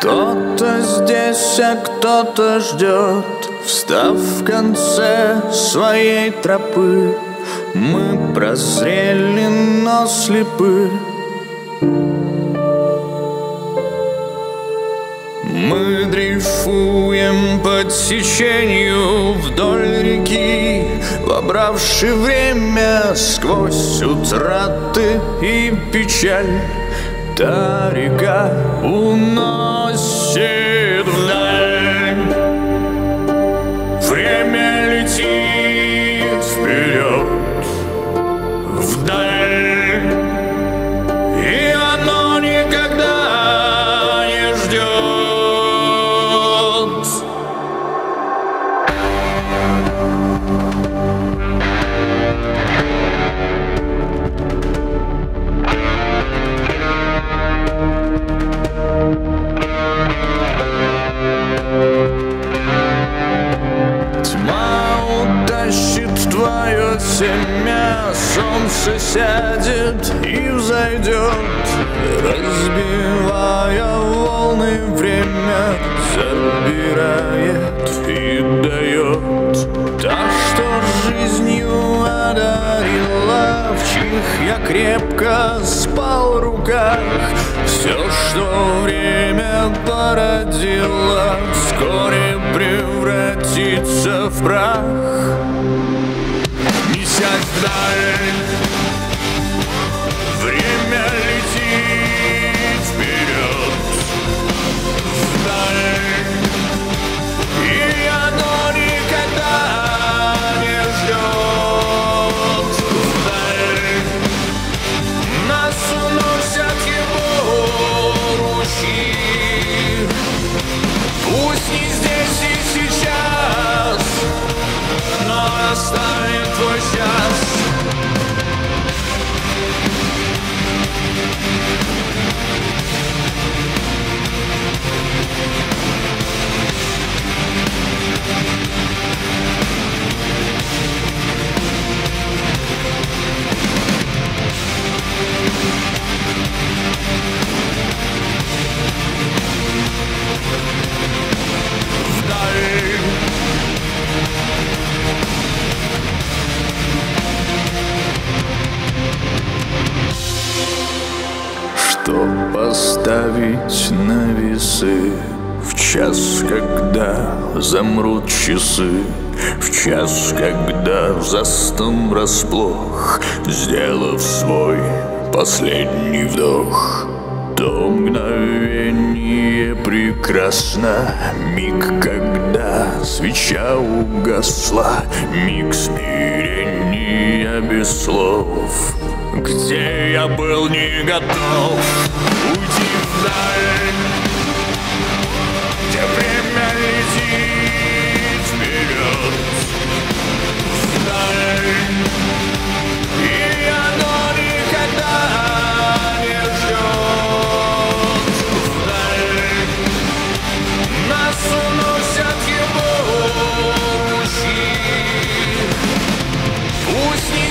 Кто-то здесь, а кто-то ждет, встав в конце своей тропы. Мы прозрели, но слепы. Мы дрейфуем по течению вдоль реки, вобравши время сквозь утраты и печаль. Та река уносит вдаль. Время летит вперед, вдаль, и оно никогда не ждет. Твое семя, солнце сядет и взойдет, разбивая волны, время забирает и дает. Та, что жизнью одарила, в чьих я крепко спал руках, все, что время породило, вскоре превратится в прах. Несясь вдаль, время летит вперед, вдаль, и оно никогда не ждет. Вдаль нас уносят его ручьи, пусть не здесь и сейчас, но настанет твой час. Что поставить на весы в час, когда замрут часы, в час, когда застым врасплох, сделав свой последний вдох. То мгновение прекрасно, миг, когда свеча угасла, миг смирения без слов, где я был не готов уйти вдаль, где время летит вперед, вдаль, и оно никогда не ждет. Вдаль нас уносят его ручьи, пусть не